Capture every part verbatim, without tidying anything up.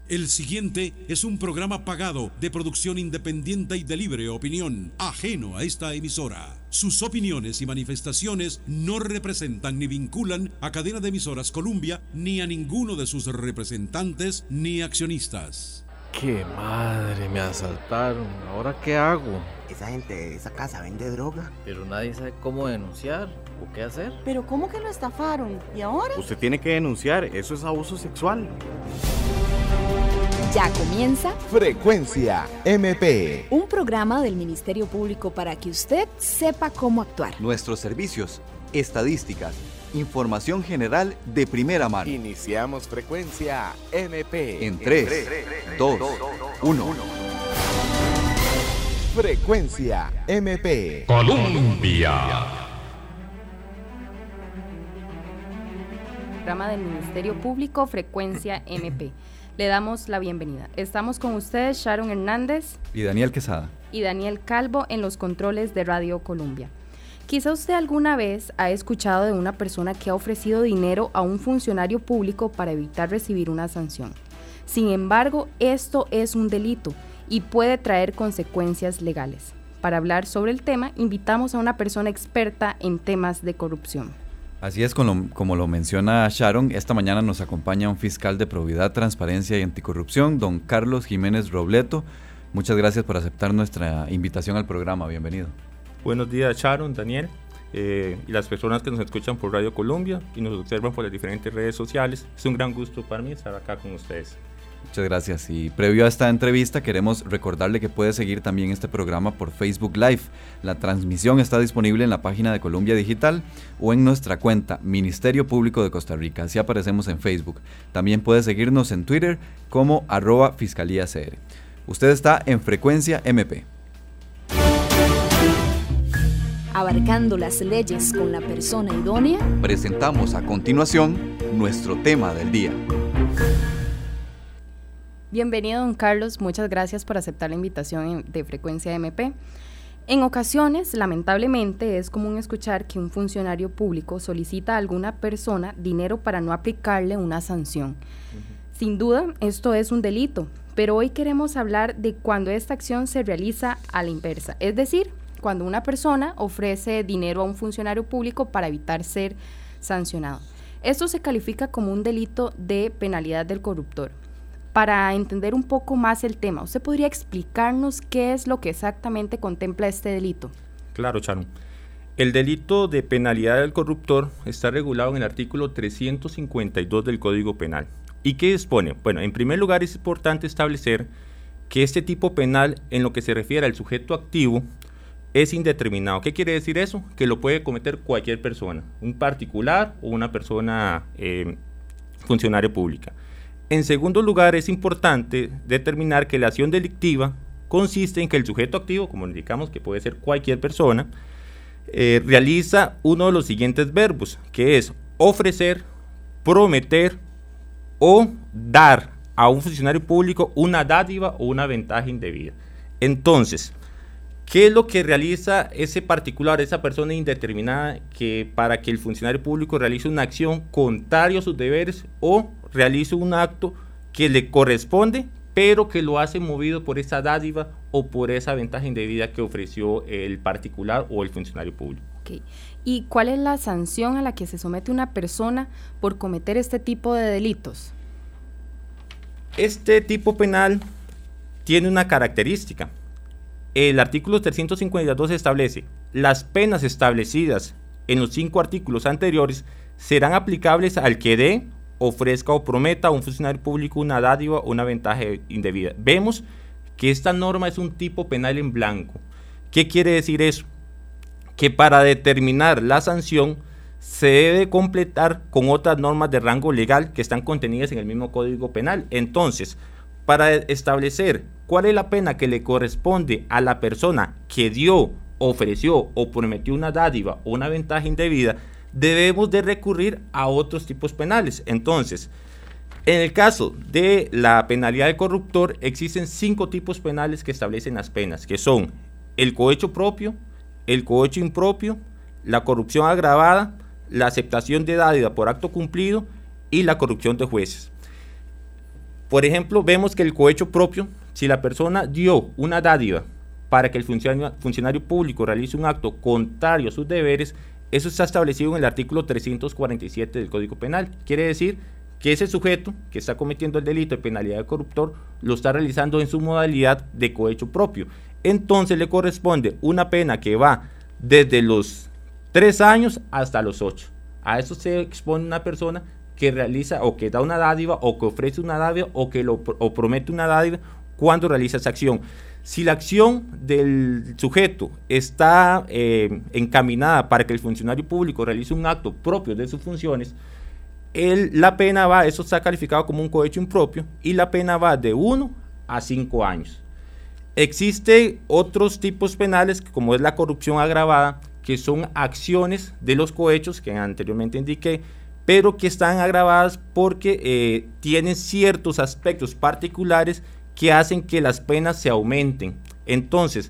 El siguiente es un programa pagado de producción independiente y de libre opinión, ajeno a esta emisora. Sus opiniones y manifestaciones no representan ni vinculan a Cadena de Emisoras Columbia ni a ninguno de sus representantes ni accionistas. ¡Qué madre! Me asaltaron. ¿Ahora qué hago? Esa gente de esa casa vende droga. Pero nadie sabe cómo denunciar o qué hacer. ¿Pero cómo que lo estafaron? ¿Y ahora? Usted tiene que denunciar, eso es abuso sexual. Ya comienza Frecuencia M P, un programa del Ministerio Público para que usted sepa cómo actuar. Nuestros servicios, estadísticas, información general de primera mano. Iniciamos Frecuencia M P En tres, dos, uno. Frecuencia M P Colombia. Programa del Ministerio Público Frecuencia M P. Le damos la bienvenida. Estamos con ustedes, Sharon Hernández Y Daniel Quesada. y Daniel Calvo en los controles de Radio Colombia. Quizá usted alguna vez ha escuchado de una persona que ha ofrecido dinero a un funcionario público para evitar recibir una sanción. Sin embargo, esto es un delito y puede traer consecuencias legales. Para hablar sobre el tema, invitamos a una persona experta en temas de corrupción. Así es, como, como lo menciona Sharon, esta mañana nos acompaña un fiscal de Probidad, Transparencia y Anticorrupción, don Carlos Jiménez Robleto. Muchas gracias por aceptar nuestra invitación al programa. Bienvenido. Buenos días, Sharon, Daniel, eh, y las personas que nos escuchan por Radio Colombia y nos observan por las diferentes redes sociales. Es un gran gusto para mí estar acá con ustedes. Muchas gracias. Y previo a esta entrevista queremos recordarle que puede seguir también este programa por Facebook Live. La transmisión está disponible en la página de Colombia Digital o en nuestra cuenta Ministerio Público de Costa Rica. Así aparecemos en Facebook. También puede seguirnos en Twitter como arroba Fiscalía C R. Usted está en Frecuencia M P. Abarcando las leyes con la persona idónea. Presentamos a continuación nuestro tema del día. Bienvenido, don Carlos. Muchas gracias por aceptar la invitación de Frecuencia M P. En ocasiones, lamentablemente, es común escuchar que un funcionario público solicita a alguna persona dinero para no aplicarle una sanción. Uh-huh. Sin duda, esto es un delito, pero hoy queremos hablar de cuando esta acción se realiza a la inversa, es decir, cuando una persona ofrece dinero a un funcionario público para evitar ser sancionado. Esto se califica como un delito de penalidad del corruptor. Para entender un poco más el tema, ¿usted podría explicarnos qué es lo que exactamente contempla este delito? Claro, Sharon. El delito de penalidad del corruptor está regulado en el artículo trescientos cincuenta y dos del Código Penal. ¿Y qué dispone? Bueno, en primer lugar es importante establecer que este tipo penal, en lo que se refiere al sujeto activo, es indeterminado. ¿Qué quiere decir eso? Que lo puede cometer cualquier persona, un particular o una persona eh, funcionaria pública. En segundo lugar, es importante determinar que la acción delictiva consiste en que el sujeto activo, como indicamos que puede ser cualquier persona, eh, realiza uno de los siguientes verbos, que es ofrecer, prometer o dar a un funcionario público una dádiva o una ventaja indebida. Entonces, ¿qué es lo que realiza ese particular, esa persona indeterminada, que para que el funcionario público realice una acción contraria a sus deberes o realice un acto que le corresponde, pero que lo hace movido por esa dádiva o por esa ventaja indebida que ofreció el particular o el funcionario público? Okay. ¿Y cuál es la sanción a la que se somete una persona por cometer este tipo de delitos? Este tipo penal tiene una característica. El artículo trescientos cincuenta y dos establece: las penas establecidas en los cinco artículos anteriores serán aplicables al que dé, ofrezca o prometa a un funcionario público una dádiva o una ventaja indebida. Vemos que esta norma es un tipo penal en blanco. ¿Qué quiere decir eso? Que para determinar la sanción se debe completar con otras normas de rango legal que están contenidas en el mismo Código Penal. Entonces, para establecer cuál es la pena que le corresponde a la persona que dio, ofreció o prometió una dádiva o una ventaja indebida, debemos de recurrir a otros tipos penales. Entonces, en el caso de la penalidad del corruptor, existen cinco tipos penales que establecen las penas, que son el cohecho propio, el cohecho impropio, la corrupción agravada, la aceptación de dádiva por acto cumplido y la corrupción de jueces. Por ejemplo, vemos que el cohecho propio, si la persona dio una dádiva para que el funcionario, funcionario público realice un acto contrario a sus deberes, eso está establecido en el artículo trescientos cuarenta y siete del Código Penal. Quiere decir que ese sujeto que está cometiendo el delito de penalidad de corruptor lo está realizando en su modalidad de cohecho propio. Entonces le corresponde una pena que va desde los tres años hasta los ocho. A eso se expone una persona que realiza o que da una dádiva o que ofrece una dádiva o que lo, o promete una dádiva cuando realiza esa acción. Si la acción del sujeto está eh, encaminada para que el funcionario público realice un acto propio de sus funciones, el, la pena va, eso está calificado como un cohecho impropio, y la pena va de uno a cinco años. Existen otros tipos penales, como es la corrupción agravada, que son acciones de los cohechos que anteriormente indiqué, pero que están agravadas porque eh, tienen ciertos aspectos particulares que hacen que las penas se aumenten. Entonces,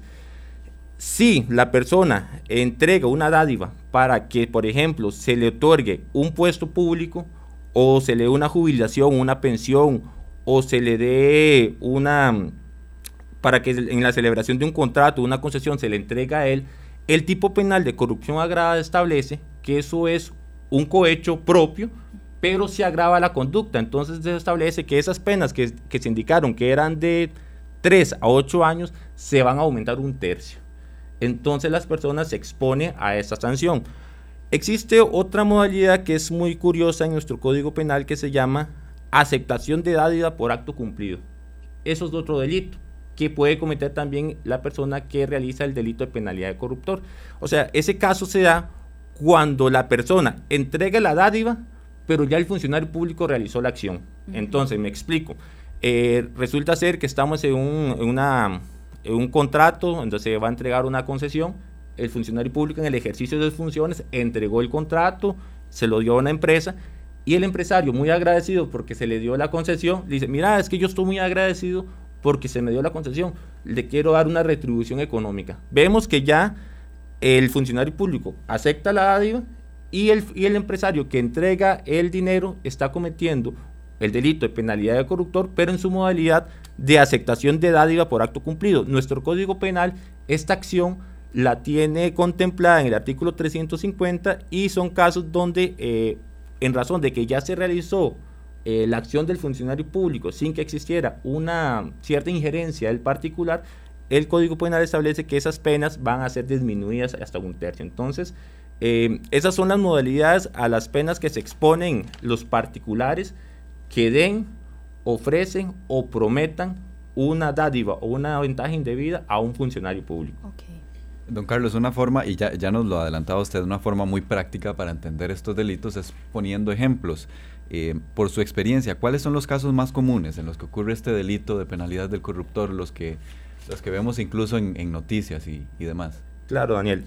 si la persona entrega una dádiva para que, por ejemplo, se le otorgue un puesto público, o se le dé una jubilación, una pensión, o se le dé una, para que en la celebración de un contrato, una concesión, se le entrega a él, el tipo penal de corrupción agravada establece que eso es un cohecho propio, pero se agrava la conducta. Entonces se establece que esas penas que, que se indicaron que eran de tres a ocho años, se van a aumentar un tercio. Entonces las personas se exponen a esa sanción. Existe otra modalidad que es muy curiosa en nuestro Código Penal, que se llama aceptación de dádiva por acto cumplido. Eso es otro delito que puede cometer también la persona que realiza el delito de penalidad de corruptor. O sea, ese caso se da cuando la persona entrega la dádiva, pero ya el funcionario público realizó la acción. Uh-huh. Entonces, me explico. Eh, resulta ser que estamos en un, en, una, en un contrato donde se va a entregar una concesión. El funcionario público, en el ejercicio de sus funciones, entregó el contrato, se lo dio a una empresa, y el empresario, muy agradecido porque se le dio la concesión, le dice: mira, es que yo estoy muy agradecido porque se me dio la concesión, le quiero dar una retribución económica. Vemos que ya el funcionario público acepta la dádiva, y el, y el empresario que entrega el dinero está cometiendo el delito de penalidad de corruptor, pero en su modalidad de aceptación de dádiva por acto cumplido. Nuestro Código Penal, esta acción la tiene contemplada en el artículo trescientos cincuenta, y son casos donde, eh, en razón de que ya se realizó eh, la acción del funcionario público sin que existiera una cierta injerencia del particular, el Código Penal establece que esas penas van a ser disminuidas hasta un tercio. Entonces, eh, esas son las modalidades a las penas que se exponen los particulares que den, ofrecen o prometan una dádiva o una ventaja indebida a un funcionario público. Okay. Don Carlos, una forma, y ya, ya nos lo adelantaba usted, una forma muy práctica para entender estos delitos es poniendo ejemplos. Eh, por su experiencia, ¿cuáles son los casos más comunes en los que ocurre este delito de penalidad del corruptor, los que, los que vemos incluso en, en noticias y, y demás? Claro, Daniel.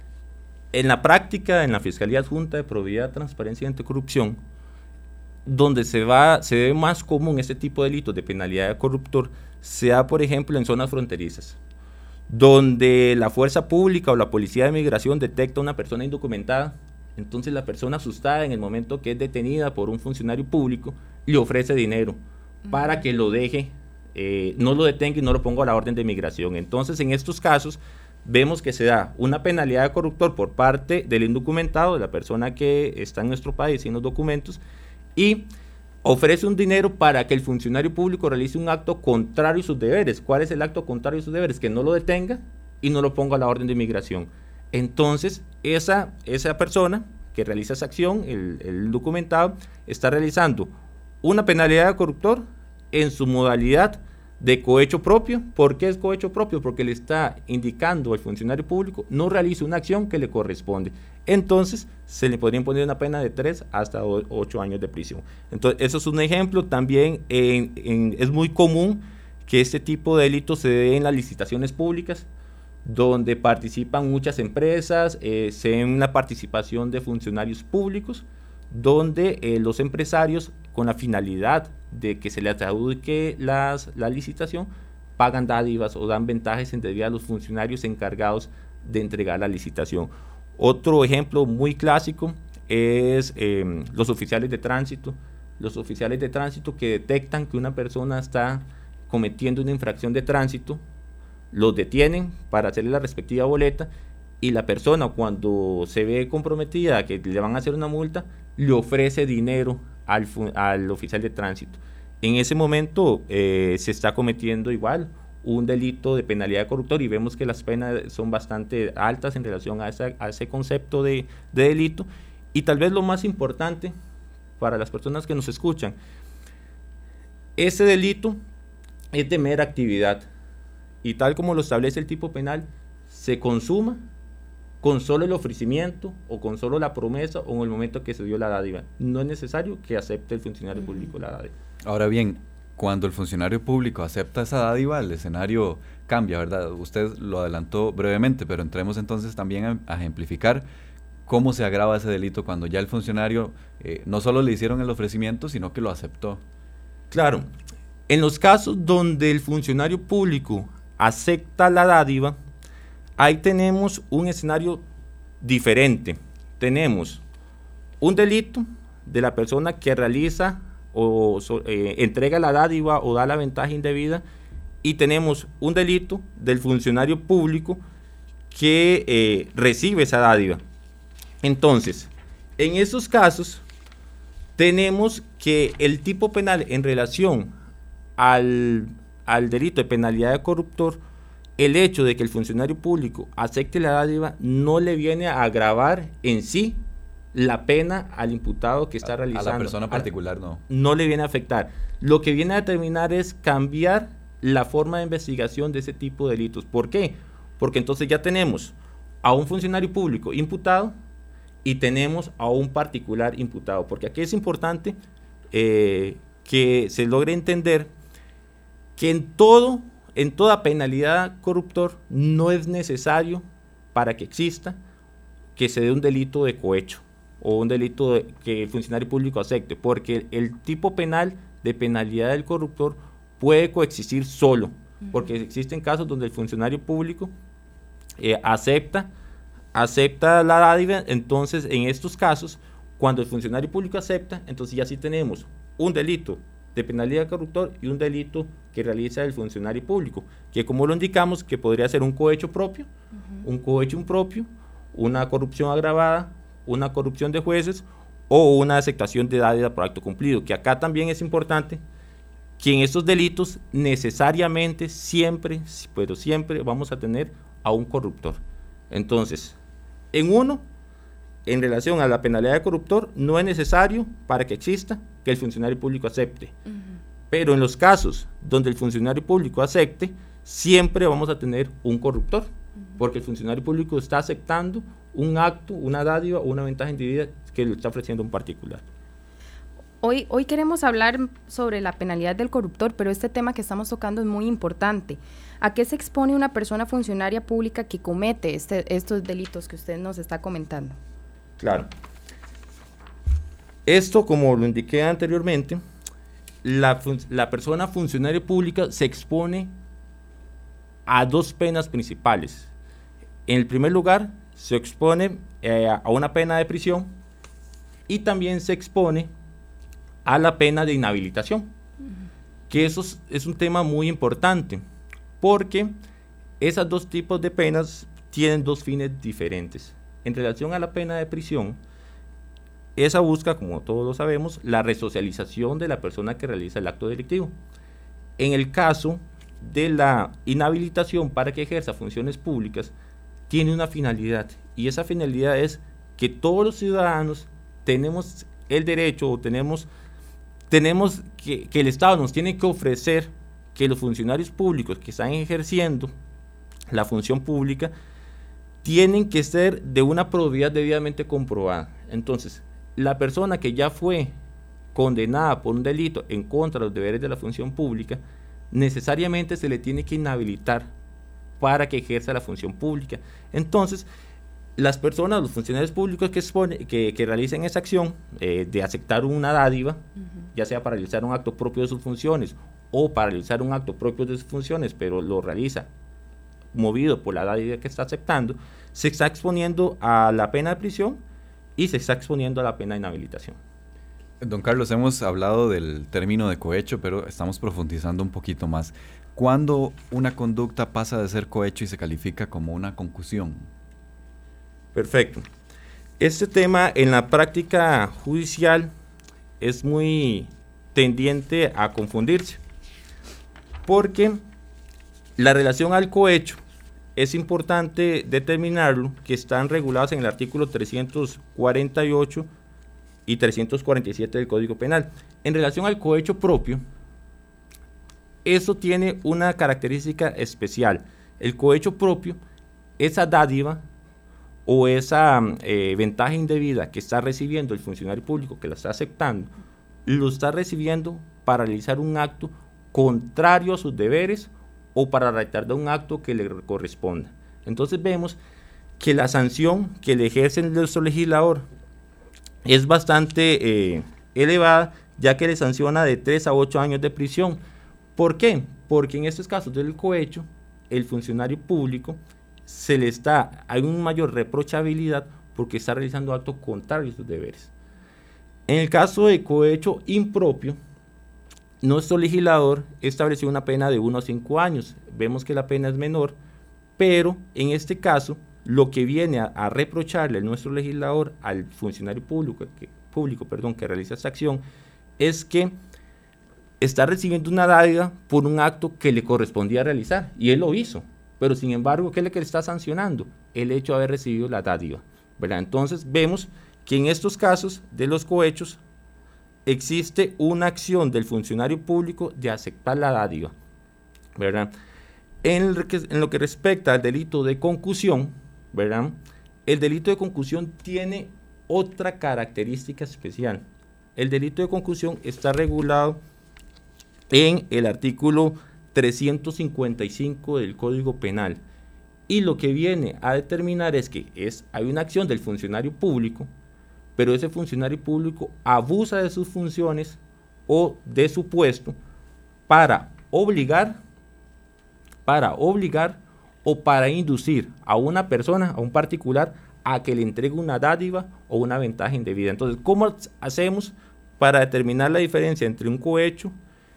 En la práctica, en la Fiscalía Adjunta de Probidad, Transparencia y Anticorrupción, donde se, va, se ve más común este tipo de delitos de penalidad de corruptor, se da, por ejemplo, en zonas fronterizas, donde la fuerza pública o la policía de migración detecta a una persona indocumentada. Entonces la persona, asustada en el momento que es detenida por un funcionario público, le ofrece dinero uh-huh. para que lo deje, eh, no lo detenga y no lo ponga a la orden de migración. Entonces, en estos casos vemos que se da una penalidad de corruptor por parte del indocumentado, de la persona que está en nuestro país sin los documentos, y ofrece un dinero para que el funcionario público realice un acto contrario a sus deberes. ¿Cuál es el acto contrario a sus deberes? Que no lo detenga y no lo ponga a la orden de migración. Entonces, esa, esa persona que realiza esa acción, el, el documentado, está realizando una penalidad de corruptor en su modalidad de cohecho propio. ¿Por qué es cohecho propio? Porque le está indicando al funcionario público no realice una acción que le corresponde. Entonces, se le podría imponer una pena de tres hasta ocho años de prisión. Entonces, eso es un ejemplo. También en, en, es muy común que este tipo de delitos se dé en las licitaciones públicas, donde participan muchas empresas, eh, se ve una participación de funcionarios públicos, donde eh, los empresarios, con la finalidad de que se les adjudique las, la licitación, pagan dádivas o dan ventajas indebidas a los funcionarios encargados de entregar la licitación. Otro ejemplo muy clásico es eh, los oficiales de tránsito, los oficiales de tránsito que detectan que una persona está cometiendo una infracción de tránsito, los detienen para hacerle la respectiva boleta, y la persona, cuando se ve comprometida que le van a hacer una multa, le ofrece dinero al, al oficial de tránsito. En ese momento eh, se está cometiendo igual un delito de penalidad de corruptor, y vemos que las penas son bastante altas en relación a, esa, a ese concepto de, de delito. Y tal vez lo más importante para las personas que nos escuchan, ese delito es de mera actividad, y tal como lo establece el tipo penal, se consuma con solo el ofrecimiento o con solo la promesa o en el momento que se dio la dádiva. No es necesario que acepte el funcionario público la dádiva. Ahora bien, cuando el funcionario público acepta esa dádiva, el escenario cambia, ¿verdad? Usted lo adelantó brevemente, pero entremos entonces también a, a ejemplificar cómo se agrava ese delito cuando ya el funcionario eh, no solo le hicieron el ofrecimiento, sino que lo aceptó. Claro, en los casos donde el funcionario público acepta la dádiva, ahí tenemos un escenario diferente. Tenemos un delito de la persona que realiza o so, eh, entrega la dádiva o da la ventaja indebida, y tenemos un delito del funcionario público que eh, recibe esa dádiva. Entonces, en esos casos tenemos que el tipo penal en relación al, al delito de penalidad de corruptor, el hecho de que el funcionario público acepte la dádiva no le viene a agravar en sí la pena al imputado que está realizando. A la persona particular no. No le viene a afectar. Lo que viene a determinar es cambiar la forma de investigación de ese tipo de delitos. ¿Por qué? Porque entonces ya tenemos a un funcionario público imputado y tenemos a un particular imputado. Porque aquí es importante eh, que se logre entender que en todo... En toda penalidad corruptor no es necesario, para que exista, que se dé un delito de cohecho o un delito de, que el funcionario público acepte, porque el, el tipo penal de penalidad del corruptor puede coexistir solo, uh-huh. porque existen casos donde el funcionario público eh, acepta, acepta la dádiva. Entonces, en estos casos, cuando el funcionario público acepta, entonces ya sí tenemos un delito de penalidad de corruptor y un delito que realiza el funcionario público, que como lo indicamos, que podría ser un cohecho propio, uh-huh. un cohecho impropio, una corrupción agravada, una corrupción de jueces o una aceptación de dádiva por acto cumplido, que acá también es importante que en estos delitos necesariamente siempre, pero siempre vamos a tener a un corruptor. Entonces, en uno, en relación a la penalidad de corruptor, no es necesario para que exista que el funcionario público acepte. Uh-huh. Pero en los casos donde el funcionario público acepte, siempre vamos a tener un corruptor, uh-huh. porque el funcionario público está aceptando un acto, una dádiva o una ventaja indebida que le está ofreciendo un particular. Hoy, hoy queremos hablar sobre la penalidad del corruptor, pero este tema que estamos tocando es muy importante. ¿A qué se expone una persona funcionaria pública que comete este, estos delitos que usted nos está comentando? Claro. Esto, como lo indiqué anteriormente, la, fun- la persona funcionaria pública se expone a dos penas principales. En el primer lugar, se expone eh, a una pena de prisión y también se expone a la pena de inhabilitación, uh-huh. que eso es, es un tema muy importante, porque esos dos tipos de penas tienen dos fines diferentes. En relación a la pena de prisión, esa busca, como todos lo sabemos, la resocialización de la persona que realiza el acto delictivo. En el caso de la inhabilitación para que ejerza funciones públicas, tiene una finalidad, y esa finalidad es que todos los ciudadanos tenemos el derecho o tenemos, tenemos que, que el Estado nos tiene que ofrecer que los funcionarios públicos que están ejerciendo la función pública tienen que ser de una probidad debidamente comprobada. Entonces, la persona que ya fue condenada por un delito en contra de los deberes de la función pública, necesariamente se le tiene que inhabilitar para que ejerza la función pública. Entonces, las personas, los funcionarios públicos que, expone, que, que realicen esa acción eh, de aceptar una dádiva, uh-huh. ya sea para realizar un acto propio de sus funciones o para realizar un acto propio de sus funciones, pero lo realiza movido por la dádiva que está aceptando, se está exponiendo a la pena de prisión y se está exponiendo a la pena de inhabilitación. Don Carlos, hemos hablado del término de cohecho, pero estamos profundizando un poquito más. ¿Cuándo una conducta pasa de ser cohecho y se califica como una concusión? Perfecto. Este tema en la práctica judicial es muy tendiente a confundirse, porque la relación al cohecho es importante determinarlo, que están regulados en el artículo trescientos cuarenta y ocho y trescientos cuarenta y siete del Código Penal. En relación al cohecho propio, eso tiene una característica especial. El cohecho propio, esa dádiva o esa eh, ventaja indebida que está recibiendo el funcionario público, que la está aceptando, lo está recibiendo para realizar un acto contrario a sus deberes o para realizar un acto que le corresponda. Entonces vemos que la sanción que le ejerce nuestro legislador es bastante eh, elevada, ya que le sanciona de tres a ocho años de prisión. ¿Por qué? Porque en estos casos del cohecho, el funcionario público se le está, hay una mayor reprochabilidad porque está realizando actos contrarios a sus deberes. En el caso de cohecho impropio, nuestro legislador estableció una pena de uno a cinco años. Vemos que la pena es menor, pero en este caso, lo que viene a, a reprocharle nuestro legislador al funcionario público, que, público perdón, que realiza esta acción, es que está recibiendo una dádiva por un acto que le correspondía realizar, y él lo hizo. Pero sin embargo, ¿qué es lo que le está sancionando? El hecho de haber recibido la dádiva, ¿verdad? Entonces vemos que en estos casos de los cohechos existe una acción del funcionario público de aceptar la dádiva, ¿verdad? En lo que, en lo que respecta al delito de concusión, ¿verdad? El delito de concusión tiene otra característica especial. El delito de concusión está regulado en el artículo trescientos cincuenta y cinco del Código Penal, y lo que viene a determinar es que es, hay una acción del funcionario público, pero ese funcionario público abusa de sus funciones o de su puesto para obligar, para obligar o para inducir a una persona, a un particular, a que le entregue una dádiva o una ventaja indebida. Entonces, ¿cómo hacemos para determinar la diferencia entre un cohecho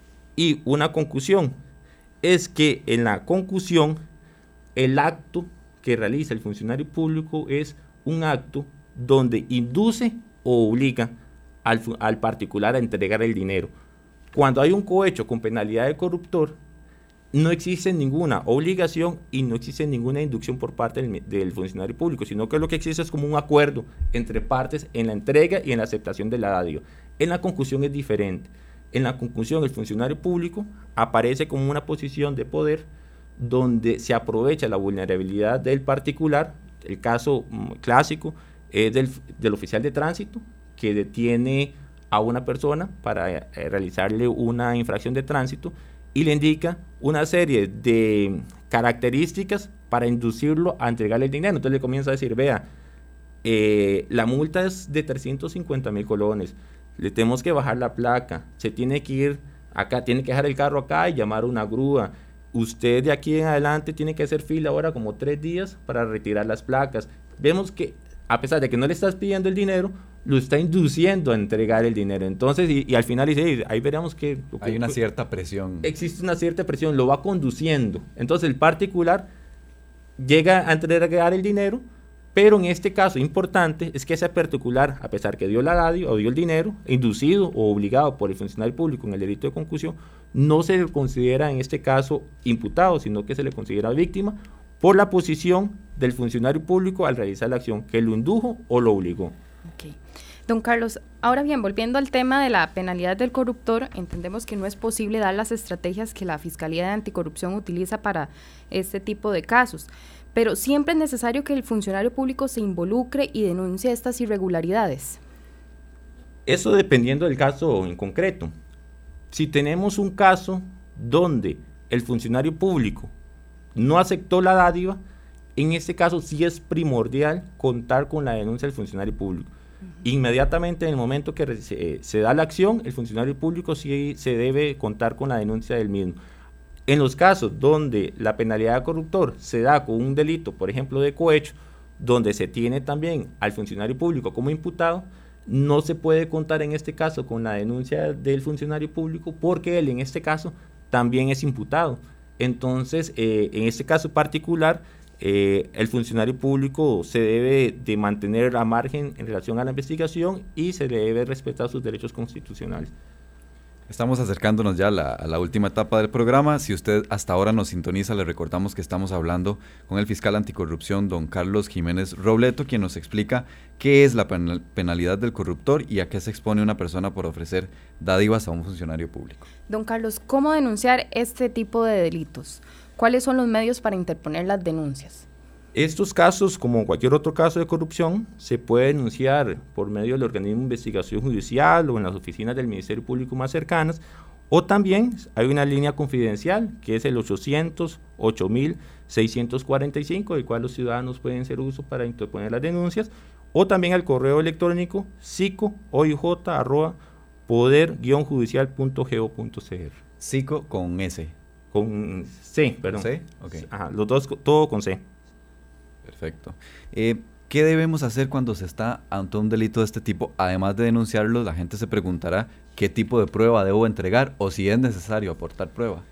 y una concusión? Es que en la concusión, el acto que realiza el funcionario público es un acto donde induce o obliga al, al particular a entregar el dinero. Cuando hay un cohecho con penalidad de corruptor, no existe ninguna obligación y no existe ninguna inducción por parte del, del funcionario público, sino que lo que existe es como un acuerdo entre partes en la entrega y en la aceptación de la dádiva. En la concusión es diferente. En la concusión, el funcionario público aparece como una posición de poder donde se aprovecha la vulnerabilidad del particular. El caso mm, clásico es del, del oficial de tránsito que detiene a una persona para eh, realizarle una infracción de tránsito y le indica una serie de características para inducirlo a entregarle el dinero. Entonces le comienza a decir, vea, eh, la multa es de trescientos cincuenta mil colones, le tenemos que bajar la placa, se tiene que ir acá, tiene que dejar el carro acá y llamar a una grúa. Usted de aquí en adelante tiene que hacer fila ahora como tres días para retirar las placas. Vemos que a pesar de que no le estás pidiendo el dinero, lo está induciendo a entregar el dinero. Entonces, y, y al final dice, ahí veremos que... Hay una cierta presión. Existe una cierta presión, lo va conduciendo. Entonces el particular llega a entregar el dinero, pero en este caso importante es que ese particular, a pesar que dio la dádiva o dio el dinero, inducido o obligado por el funcionario público en el delito de concusión, no se le considera en este caso imputado, sino que se le considera víctima por la posición del funcionario público al realizar la acción, que lo indujo o lo obligó. Okay. Don Carlos, ahora bien, volviendo al tema de la penalidad del corruptor, entendemos que no es posible dar las estrategias que la Fiscalía de Anticorrupción utiliza para este tipo de casos, pero siempre es necesario que el funcionario público se involucre y denuncie estas irregularidades. Eso dependiendo del caso en concreto. Si tenemos un caso donde el funcionario público no aceptó la dádiva, en este caso sí es primordial contar con la denuncia del funcionario público. Uh-huh. Inmediatamente en el momento que se, se da la acción, el funcionario público sí se debe contar con la denuncia del mismo. En los casos donde la penalidad de corruptor se da con un delito, por ejemplo de cohecho, donde se tiene también al funcionario público como imputado, no se puede contar en este caso con la denuncia del funcionario público porque él en este caso también es imputado. Entonces, eh, en este caso particular, eh, el funcionario público se debe de mantener a margen en relación a la investigación y se le debe respetar sus derechos constitucionales. Estamos acercándonos ya a la, a la última etapa del programa. Si usted hasta ahora nos sintoniza, le recordamos que estamos hablando con el fiscal anticorrupción, don Carlos Jiménez Robleto, quien nos explica qué es la penal, penalidad del corruptor y a qué se expone una persona por ofrecer dádivas a un funcionario público. Don Carlos, ¿cómo denunciar este tipo de delitos? ¿Cuáles son los medios para interponer las denuncias? Estos casos, como cualquier otro caso de corrupción, se puede denunciar por medio del organismo de investigación judicial o en las oficinas del Ministerio Público más cercanas, o también hay una línea confidencial que es el ochocientos ocho mil seiscientos cuarenta y cinco, del cual los ciudadanos pueden hacer uso para interponer las denuncias, o también al correo electrónico sico oj arroba poder guion judicial punto go punto c r. Sico con S. Con C, perdón. ¿C? Okay. Ajá, los dos, todo con C. Perfecto. Eh, ¿Qué debemos hacer cuando se está ante un delito de este tipo? Además de denunciarlo, la gente se preguntará qué tipo de prueba debo entregar o si es necesario aportar prueba.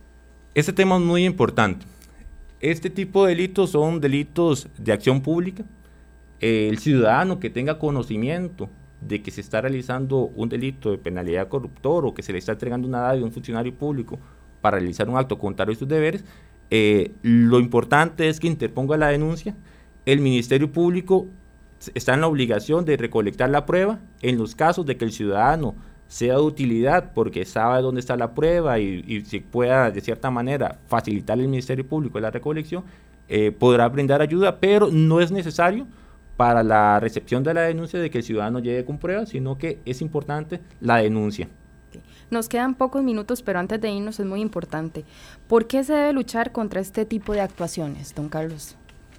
Este tema es muy importante. Este tipo de delitos son delitos de acción pública. Eh, el ciudadano que tenga conocimiento de que se está realizando un delito de penalidad corruptor o que se le está entregando una dádiva a un funcionario público para realizar un acto contrario a sus deberes, Eh, lo importante es que interponga la denuncia. El Ministerio Público está en la obligación de recolectar la prueba en los casos de que el ciudadano sea de utilidad porque sabe dónde está la prueba y, y si pueda de cierta manera facilitar al Ministerio Público la recolección, eh, podrá brindar ayuda, pero no es necesario para la recepción de la denuncia de que el ciudadano llegue con pruebas, sino que es importante la denuncia. Nos quedan pocos minutos, pero antes de irnos es muy importante. ¿Por qué se debe luchar contra este tipo de actuaciones, don Carlos?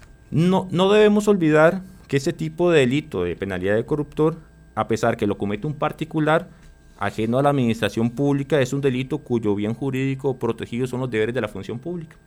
No, no debemos olvidar que este tipo de delito de penalidad de corruptor, a pesar que lo comete un particular, ajeno a la administración pública, es un delito cuyo bien jurídico protegido son los deberes de la función pública,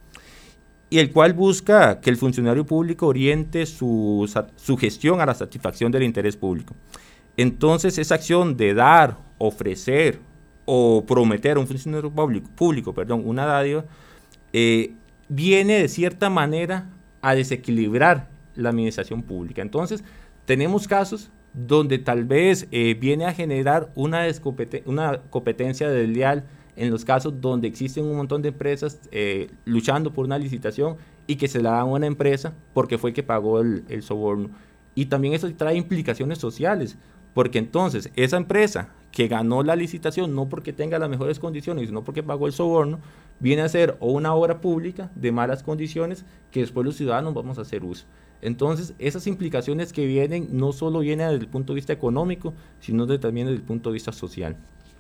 y el cual busca que el funcionario público oriente su, su gestión a la satisfacción del interés público. Entonces, esa acción de dar, ofrecer o prometer a un funcionario público, público perdón, una dádiva, eh, viene de cierta manera a desequilibrar la administración pública. Entonces, tenemos casos donde tal vez eh, viene a generar una, una competencia desleal en los casos donde existen un montón de empresas eh, luchando por una licitación y que se la dan a una empresa porque fue que pagó el, el soborno. Y también eso trae implicaciones sociales, porque entonces esa empresa que ganó la licitación no porque tenga las mejores condiciones, sino porque pagó el soborno, viene a ser o una obra pública de malas condiciones que después los ciudadanos vamos a hacer uso. Entonces, esas implicaciones que vienen no solo vienen desde el punto de vista económico, sino de, también desde el punto de vista social.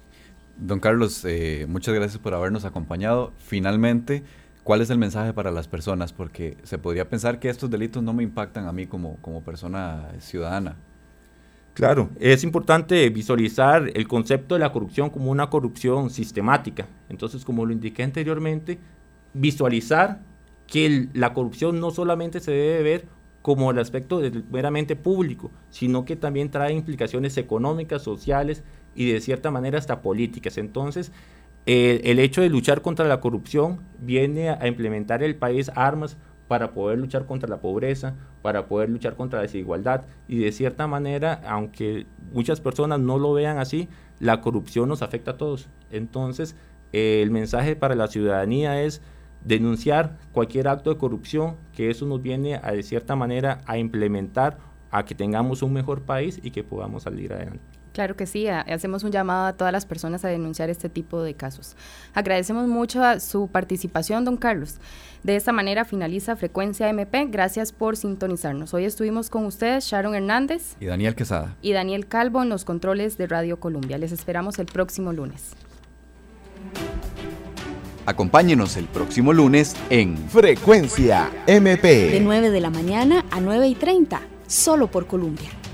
Don Carlos, eh, muchas gracias por habernos acompañado. Finalmente, ¿cuál es el mensaje para las personas? Porque se podría pensar que estos delitos no me impactan a mí como, como persona ciudadana. Claro, es importante visualizar el concepto de la corrupción como una corrupción sistemática. Entonces, como lo indiqué anteriormente, visualizar que el, la corrupción no solamente se debe ver como el aspecto de, meramente público, sino que también trae implicaciones económicas, sociales y de cierta manera hasta políticas. Entonces, eh, el hecho de luchar contra la corrupción viene a, a implementar en el país armas para poder luchar contra la pobreza, para poder luchar contra la desigualdad, y de cierta manera, aunque muchas personas no lo vean así, la corrupción nos afecta a todos. Entonces, eh, el mensaje para la ciudadanía es denunciar cualquier acto de corrupción, que eso nos viene a, de cierta manera a implementar a que tengamos un mejor país y que podamos salir adelante. Claro que sí, hacemos un llamado a todas las personas a denunciar este tipo de casos. Agradecemos mucho a su participación, don Carlos. De esta manera finaliza Frecuencia M P. Gracias por sintonizarnos. Hoy estuvimos con ustedes, Sharon Hernández y Daniel Quesada y Daniel Calvo en los controles de Radio Colombia. Les esperamos el próximo lunes. Acompáñenos el próximo lunes en Frecuencia M P. De nueve de la mañana a nueve y treinta, solo por Colombia.